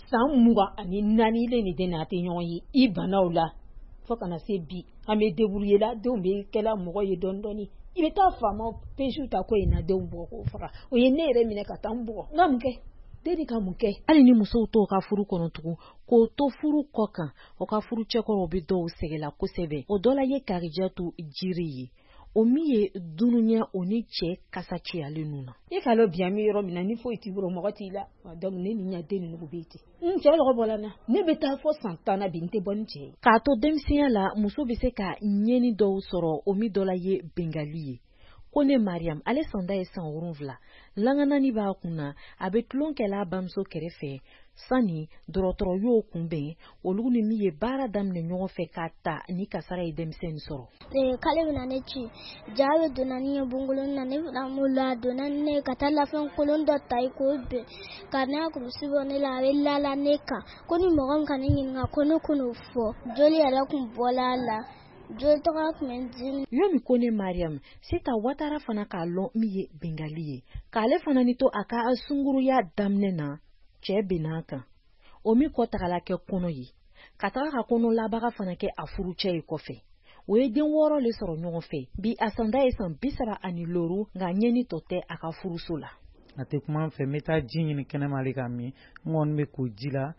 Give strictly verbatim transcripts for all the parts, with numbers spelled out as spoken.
san mugan ani naani le ni den na tɛ ɲɔgɔn ye i banaw la fo kana se bi an bɛ débrouiller la denw bɛ kɛla mɔgɔ ye dɔɔni dɔɔni i bɛ taa faamaw pensiw ta ko in na denw bugɔ k'o faga o ye ne yɛrɛ minɛ ka taa n bugɔ n ka mun kɛ den ka mun kɛ hali ni musow to ka furu kɔnɔ tugun k'o to furu kɔ kan o ka furu cɛkɔrɔw bɛ dɔw sɛgɛla kosɛbɛ o dɔ la ye Karijatu Jiri ye o min ye dununya o ni cɛ kasa cɛyalen ninnu na i ka lɔ bi an bɛ yɔrɔ min na ni foyi t'i bolo mɔgɔ t'i la donc ne ni ɲɛ den ninnu bɛ ten n cɛ lɔgɔ bɔla na ne bɛ taa fɔ san tan na bi n tɛ bɔ ni cɛ ye k'a to denmisɛnya la muso bɛ se ka ɲɛni dɔw sɔrɔ o min dɔ la ye Bengali ye ko ne Mariam ale sanda ye san wolonwula langanani b'a kunna a bɛ tulon kɛla a bamuso kɛrɛfɛ sani dɔgɔtɔrɔ y'o kunbɛn olu ni min ye baara daminɛ ɲɔgɔn fɛ k'a ta ni kasara ye denmisɛnnin sɔrɔ k'ale bɛna ne ci ja bɛ donna ni ye bunkolon na ne bɛna mun la donna ne ka taa lafɛn kolon dɔ ta i k'o bɛn ka n'a kurusi bɔ ne la a bɛ lala ne kan ko ni mɔgɔ min ka ne ɲininka ko ne kun'o fɔ joli yɛrɛ kun bɔla la joli tɔgɔ kun bɛ di yomi ko ne Mariam Sita Watara fana k'a lɔn min ye Bengali ye k'ale fana ni to a ka sunguruya daminɛ na cɛ bɛn'a kan o min kɔ tagala kɛ kɔnɔ ye ka taga ka kɔnɔ labaga fana kɛ a furu cɛ ye kɔfɛ o ye den wɔɔrɔ le sɔrɔ ɲɔgɔn fɛ bi a sanda ye san bi saba ani loru nka ɲɛni tɔ tɛ a ka furuso la a tɛ kuma an fɛ n bɛ taa ji ɲini kɛnɛma ale ka min n kɔni bɛ ko ji la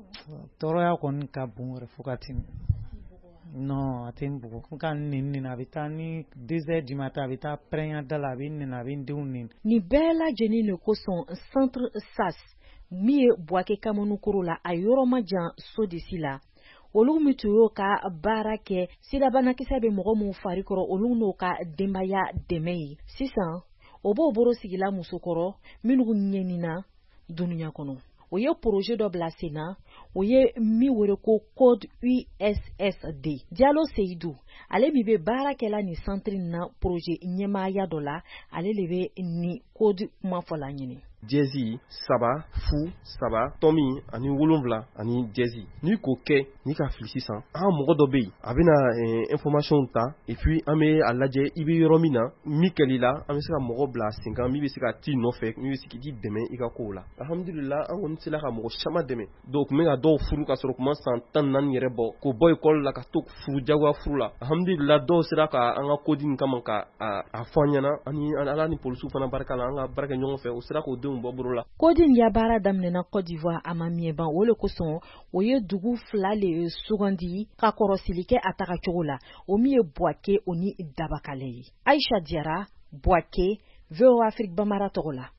tɔɔrɔya kɔni ka bon wɛrɛ fo ka tɛmɛ non a tɛ n bugɔ n ka nin nin a bɛ taa ni deux heures du matin a bɛ taa pɛrɛnya da la a bɛ nin a bɛ n denw nin nin bɛɛ lajɛlen de kosɔn centre S A S min ye Buwake Kamanukoro la a yɔrɔ ma jan Sodisi la olu min tun y'o ka baara kɛ sida banakisɛ bɛ mɔgɔ min fari kɔrɔ olu n'o ka denbaya dɛmɛ ye sisan o b'o boro sigila musokɔrɔ minnu ɲɛnina dunuya kɔnɔ o ye projet dɔ bila sen na o ye min wele ko code U S S D Diallo Seydou ale min bɛ baara kɛla ni centre na projet ɲɛmaaya dɔ la ale de bɛ ni code kuma fɔla ɲini jɛzi saba fu saba tɔmi ani wolonwula ani jɛzi n'i k'o kɛ n'i ka fili sisan an mɔgɔ dɔ bɛ yen a bɛna eh, information ta et puis an bɛ a lajɛ i bɛ yɔrɔ min na min kɛl'i la an bɛ se ka mɔgɔ bila sen kan min bɛ se ka t'i nɔfɛ min bɛ se k'i dɛmɛ i ka kow la alhamdulillah an kɔni sera ka mɔgɔ caman dɛmɛ dɔw tun bɛ ka dɔw furu ka sɔrɔ kuma san tan naani yɛrɛ bɔ k'o bɔ école la ka to furu jagoya furu la alhamdulillah dɔw sera ka an ka kodi nin kama ka a, a fɔ an ɲɛna ani ala ni polisiw fana barika la an ka baara kɛ ɲɔgɔn fɛ o sera k'o denw bɔ bolo la kodi ya baara daminɛna Côte d'Ivoire a ma miɛ ban o le kosɔn o ye dugu fila le sugandi ka kɔrɔsili kɛ a taga cogo la o min ye Buwake o ni Dabakale ye Aïcha Diarra Buwake V O Afrique Bamara tɔgɔ la